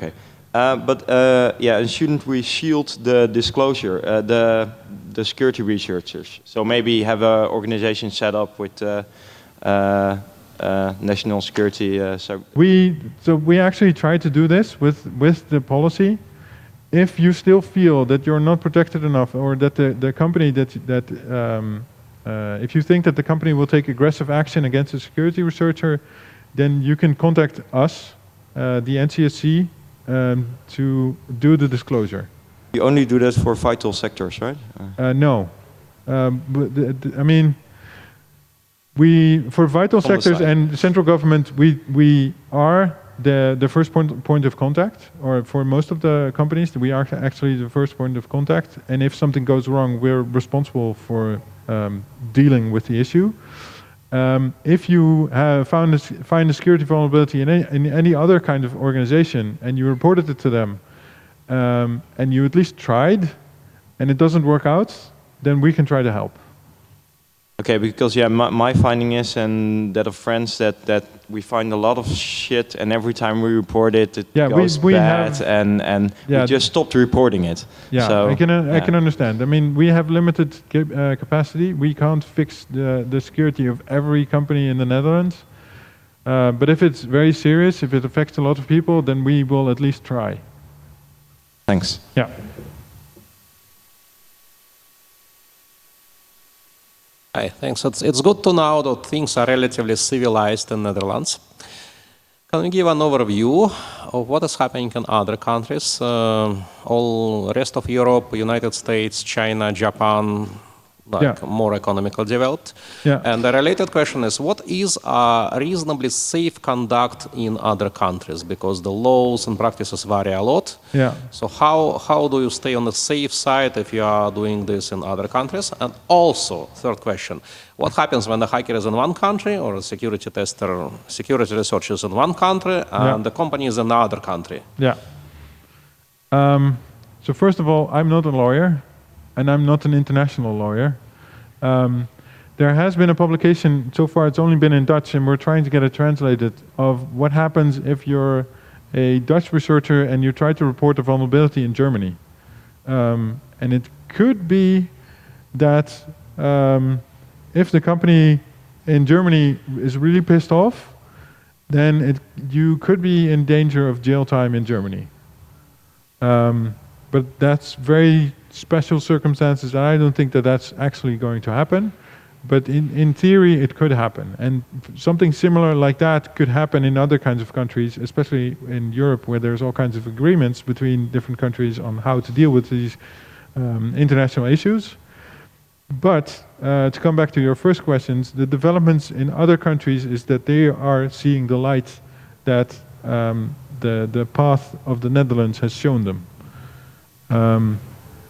Uh, but uh, yeah, and shouldn't we shield the disclosure, uh, the the security researchers? So maybe have an organization set up with uh, uh, uh, national security. Uh, so We so we actually try to do this with with the policy. If you still feel that you're not protected enough, or that the the company that that um, uh, if you think that the company will take aggressive action against a security researcher, then you can contact us, uh, the N C S C. Um, to do the disclosure. you only do that for vital sectors, right? Uh, Uh, no, um, but the, the, I mean, we for vital the sectors side. and central government, we we are the the first point point of contact, or for most of the companies, we are actually the first point of contact. And if something goes wrong, we're responsible for um, dealing with the issue. Um, if you have found a, find a security vulnerability in any, in any other kind of organization and you reported it to them, um, and you at least tried, and it doesn't work out, then we can try to help. Okay, because yeah, my, my finding is, and that of friends, that that we find a lot of shit, and every time we report it, it Yeah, we- goes we bad, have- and and Yeah, we just stopped reporting it. Yeah, so, I can uh, I yeah. can understand. I mean, we have limited cap- uh, capacity. We can't fix the the security of every company in the Netherlands. Uh, but if it's very serious, if it affects a lot of people, then we will at least try. Thanks. Yeah. Hi, thanks. It's, it's good to know that things are relatively civilized in Netherlands. Can you give an overview of what is happening in other countries, uh, all rest of Europe, United States, China, Japan, like Yeah. more economically developed? Yeah. And the related question is, what is a reasonably safe conduct in other countries? Because the laws and practices vary a lot. Yeah. So how, how do you stay on the safe side if you are doing this in other countries? And also, third question, what happens when the hacker is in one country, or a security tester, security researcher is in one country, and Yeah. the company is in another country? Yeah. Um, so first of all, I'm not a lawyer, and I'm not an international lawyer. Um, there has been a publication, so far it's only been in Dutch, and we're trying to get it translated, of what happens if you're a Dutch researcher and you try to report a vulnerability in Germany. Um, and it could be that um, if the company in Germany is really pissed off, then it, you could be in danger of jail time in Germany. Um, but that's very special circumstances, and I don't think that that's actually going to happen. But in, in theory, it could happen. And something similar like that could happen in other kinds of countries, especially in Europe, where there's all kinds of agreements between different countries on how to deal with these um, international issues. But uh, to come back to your first questions, the developments in other countries is that they are seeing the light that um, the, the path of the Netherlands has shown them. Um,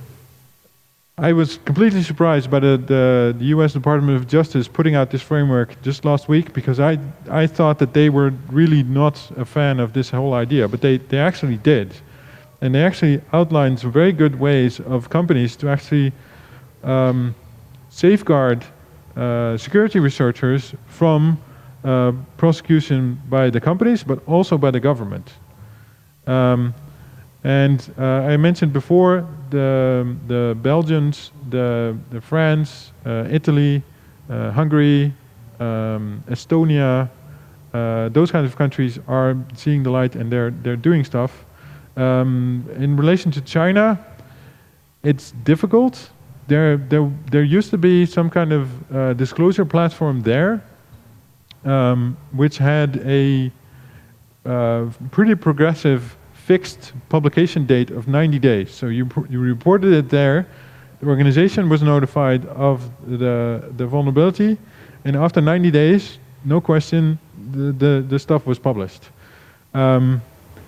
I was completely surprised by the, the, the U S Department of Justice putting out this framework just last week, because I, I thought that they were really not a fan of this whole idea, but they, they actually did. And they actually outlined some very good ways of companies to actually um, safeguard uh, security researchers from uh, prosecution by the companies, but also by the government. Um, and uh, I mentioned before the, the Belgians, the, the France, uh, Italy, uh, Hungary, um, Estonia, uh, those kinds of countries are seeing the light, and they're, they're doing stuff. Um, in relation to China, it's difficult. There, there, there used to be some kind of uh, disclosure platform there, um, which had a uh, pretty progressive fixed publication date of ninety days. So you, you reported it there, the organization was notified of the, the vulnerability, and after ninety days, no question, the, the, the stuff was published. Um,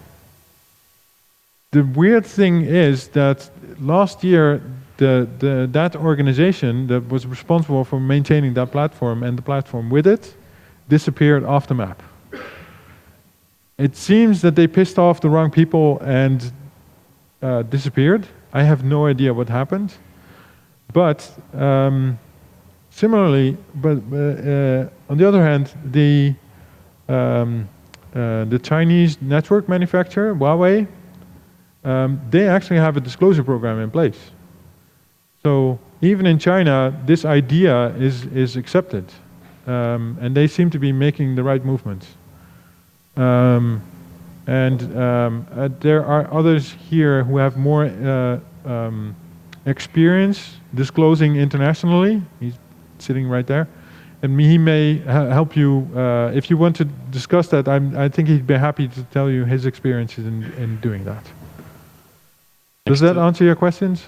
the weird thing is that last year, the, the, that organization that was responsible for maintaining that platform and the platform with it disappeared off the map. It seems that they pissed off the wrong people and uh, disappeared. I have no idea what happened. But um, similarly, but uh, uh, on the other hand, the um, uh, the Chinese network manufacturer Huawei um, they actually have a disclosure program in place. So even in China, this idea is, is accepted. Um, and they seem to be making the right movements. Um, and um, uh, there are others here who have more uh, um, experience disclosing internationally. He's sitting right there. And he may ha help you, uh, if you want to discuss that, I'm, I think he'd be happy to tell you his experiences in, in doing that. Does that answer your questions?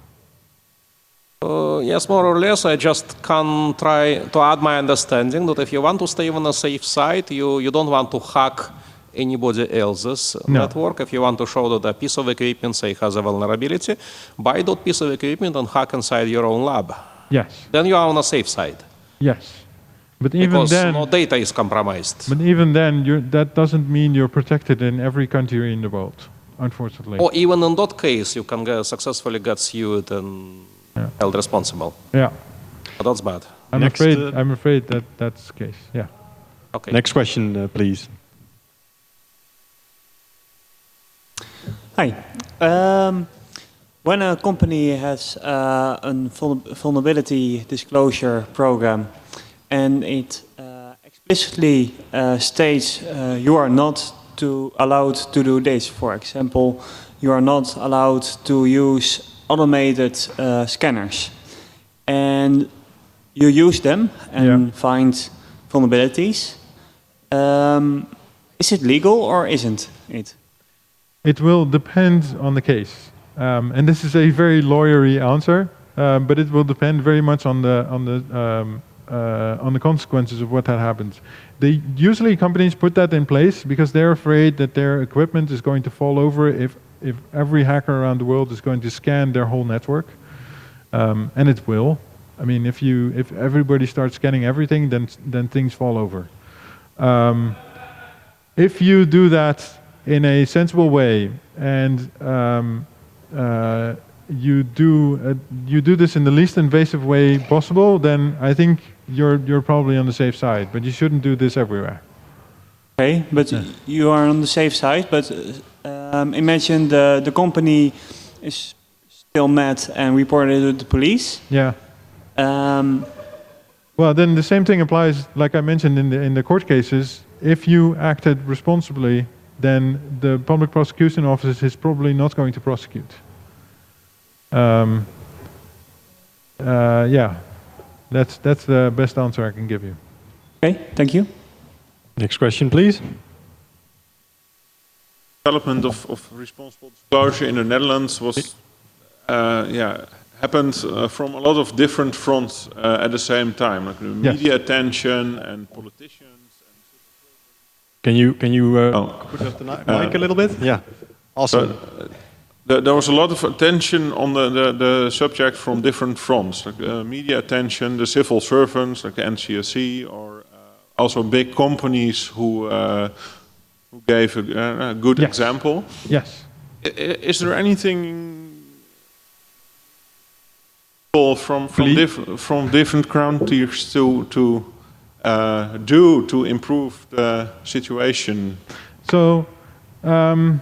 Uh, yes, more or less. I just can try to add my understanding that if you want to stay on a safe side, you, you don't want to hack anybody else's No. network. If you want to show that a piece of equipment, say, has a vulnerability, buy that piece of equipment and hack inside your own lab. Yes. Then you are on a safe side. Yes. But even Because then, no data is compromised. but even then, you're, that doesn't mean you're protected in every country in the world, unfortunately. Or even in that case, you can get, successfully get sued and Yeah. held responsible. Yeah. But that's bad. I'm Next, afraid. uh, I'm afraid that that's the case. Yeah. Okay. Next question, uh, please. Hi. Um, when a company has uh, a vulnerability disclosure program and it uh, explicitly uh, states uh, you are not to allowed to do this, for example, you are not allowed to use automated uh, scanners, and you use them and Yeah. find vulnerabilities. Um, is it legal or isn't it? It will depend on the case, um, and this is a very lawyery answer, um, but it will depend very much on the on the um, uh, on the consequences of what that happens. They usually companies put that in place because they're afraid that their equipment is going to fall over if if every hacker around the world is going to scan their whole network, um, and it will. I mean, if you if everybody starts scanning everything, then then things fall over. Um, if you do that in a sensible way, and um, uh, you do uh, you do this in the least invasive way possible, then I think you're you're probably on the safe side. But you shouldn't do this everywhere. Okay, but you are on the safe side. But um, imagine the the company is still mad and reported it to the police. Yeah. Um, Well, then the same thing applies, like I mentioned in the in the court cases. If you acted responsibly, then the public prosecution office is probably not going to prosecute. Um, uh, yeah, that's that's the best answer I can give you. okay, thank you. Next question, please. Development of, of responsible disclosure in the Netherlands was, uh, yeah, happened uh, from a lot of different fronts uh, at the same time, like the Yes. media attention and politicians. Can you can you uh, Oh. put up the ni- mic a little bit? Yeah. Awesome. So, uh, there, there was a lot of attention on the, the, the subject from different fronts, like uh, media attention, the civil servants, like the N C S C, or uh, also big companies who uh, who gave a, a good Yes. example. Yes. I- i- Is there anything from from Please. different from different countries to to uh, do to improve the situation? So, um,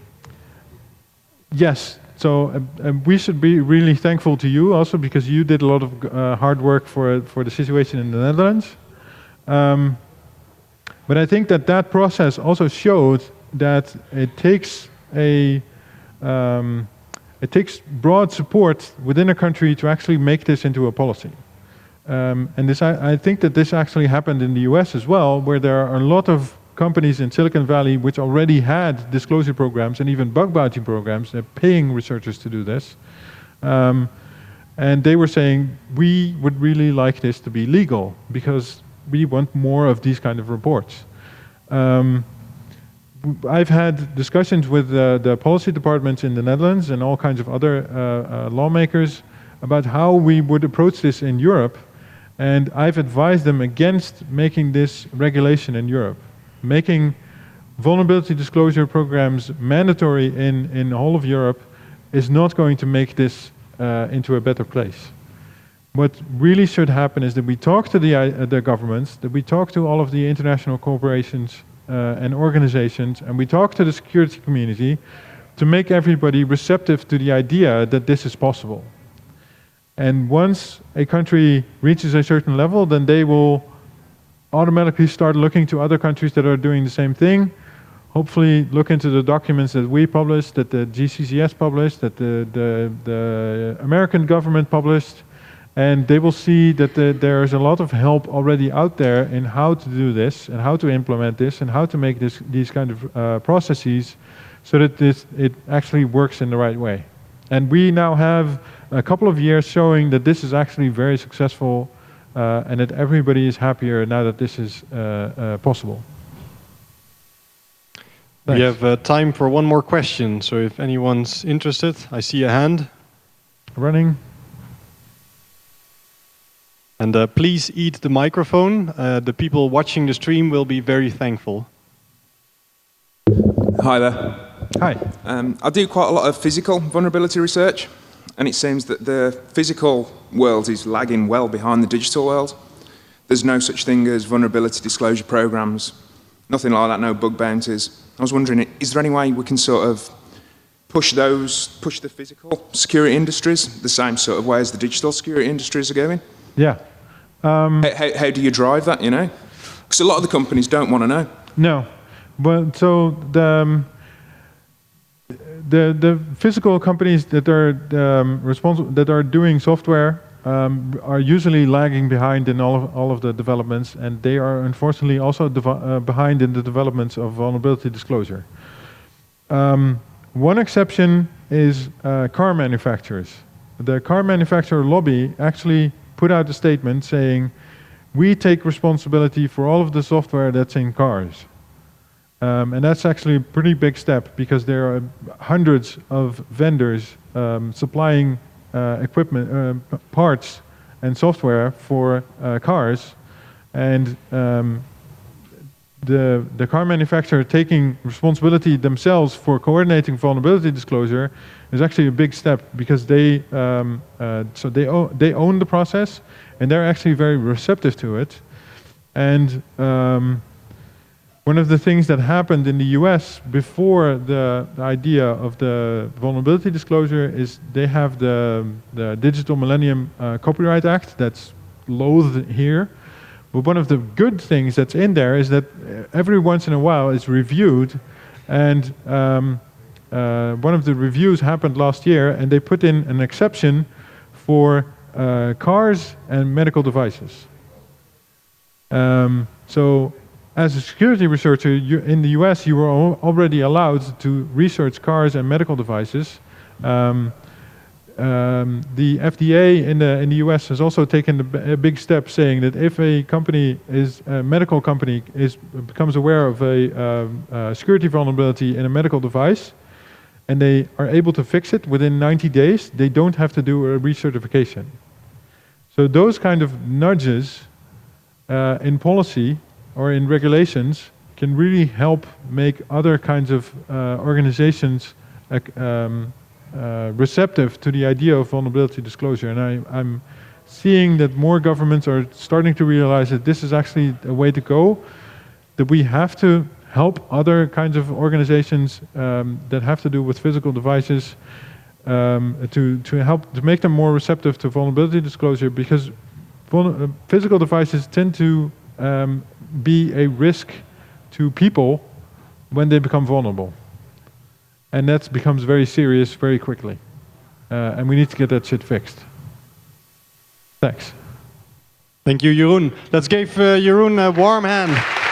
yes. So uh, uh, we should be really thankful to you also because you did a lot of uh, hard work for for the situation in the Netherlands. Um, but I think that that process also showed that it takes a um, it takes broad support within a country to actually make this into a policy. Um, and this, I, I think that this actually happened in the U S as well, where there are a lot of companies in Silicon Valley which already had disclosure programs and even bug bounty programs. They're paying researchers to do this. Um, and they were saying, we would really like this to be legal because we want more of these kind of reports. Um, I've had discussions with uh, the policy departments in the Netherlands and all kinds of other uh, uh, lawmakers about how we would approach this in Europe. And I've advised them against making this regulation in Europe. Making vulnerability disclosure programs mandatory in, in all of Europe is not going to make this uh, into a better place. What really should happen is that we talk to the, uh, the governments, that we talk to all of the international corporations uh, and organizations, and we talk to the security community. to make everybody receptive to the idea that this is possible. And once a country reaches a certain level, then they will automatically start looking to other countries that are doing the same thing. Hopefully look into the documents that we published, that the G C C S published, that the, the, the American government published, and they will see that the, there is a lot of help already out there in how to do this, and how to implement this, and how to make this, these kind of uh, processes so that this, it actually works in the right way. And we now have a couple of years showing that this is actually very successful uh, and that everybody is happier now that this is uh, uh, possible. We Thanks. have uh, time for one more question, so if anyone's interested, I see a hand. Running. And uh, please eat the microphone. Uh, the people watching the stream will be very thankful. Hi there. Hi. Um, I do quite a lot of physical vulnerability research, and it seems that the physical world is lagging well behind the digital world. There's no such thing as vulnerability disclosure programs, nothing like that, no bug bounties. I was wondering, is there any way we can sort of push those, push the physical security industries the same sort of way as the digital security industries are going? Yeah. Um, how, how, how do you drive that, you know? Because a lot of the companies don't want to know. No. But so the, um, the, the physical companies that are um, responsible, that are doing software um, are usually lagging behind in all of, all of the developments, and they are unfortunately also uh, behind in the developments of vulnerability disclosure. Um, one exception is uh, car manufacturers. The car manufacturer lobby actually put out a statement saying, we take responsibility for all of the software that's in cars. Um, and that's actually a pretty big step, because there are hundreds of vendors um, supplying uh, equipment, uh, parts and software for uh, cars. And um, the, the car manufacturer taking responsibility themselves for coordinating vulnerability disclosure is actually a big step, because they, um, uh, so they, they own the process, and they're actually very receptive to it. And um, one of the things that happened in the U S before the, the idea of the vulnerability disclosure is they have the, the Digital Millennium uh, Copyright Act that's loathed here. But one of the good things that's in there is that every once in a while it's reviewed, and um, uh, one of the reviews happened last year, and they put in an exception for uh, cars and medical devices. Um, so as a security researcher you, in the U S, you were al already allowed to research cars and medical devices. Um, Um, the F D A in the in the U S has also taken a, a big step, saying that if a company is a medical company is becomes aware of a um, uh, security vulnerability in a medical device, and they are able to fix it within ninety days, they don't have to do a recertification. So those kind of nudges uh, in policy or in regulations can really help make other kinds of uh, organizations uh, um, Uh, receptive to the idea of vulnerability disclosure. And I, I'm seeing that more governments are starting to realize that this is actually a way to go, that we have to help other kinds of organizations um, that have to do with physical devices um, to, to help to make them more receptive to vulnerability disclosure, because uh, physical devices tend to um, be a risk to people when they become vulnerable. And that becomes very serious very quickly. Uh, and we need to get that shit fixed. Thanks. Thank you, Jeroen. Let's give uh, Jeroen a warm hand.